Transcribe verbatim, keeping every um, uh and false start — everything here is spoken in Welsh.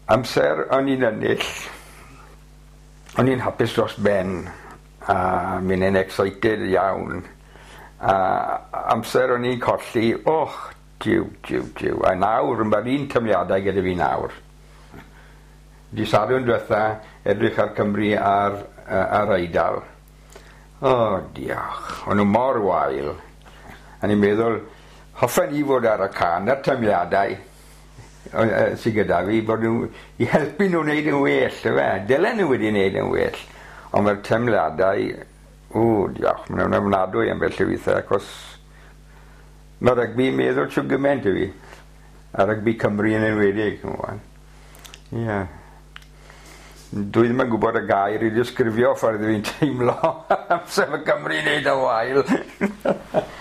Amser o'n i'n ennill, o'n i'n hapus dros ben, a mi'n yn excited iawn. A amser o'n i'n colli, och, diw, diw, diw. A nawr, mae'r un tymliadau gyda fi nawr. Di sadw'n diwetha, edrych ar Cymru ar, uh, ar Eidal. O, diolch. O'n nhw mor wael. A ni'n meddwl, hoffen i fod ar y can, ar tymliadau sydd gyda fi, bod nhw i helpu nhw wneud yn well, fe? Dylen nhw wedi wneud yn well. Ond mae'r tymliadau, o, diolch, maen nhw'n ofnadwy am bell y weithiau, achos mae rygbi meddwl trwy gymaint i fi. A rygbi Cymru yn enwedig. Ie. Dwi ddim yn gwybod y gair i ddisgrifio ffordd fi'n teimlo amser mae Cymru'n neud yn wael.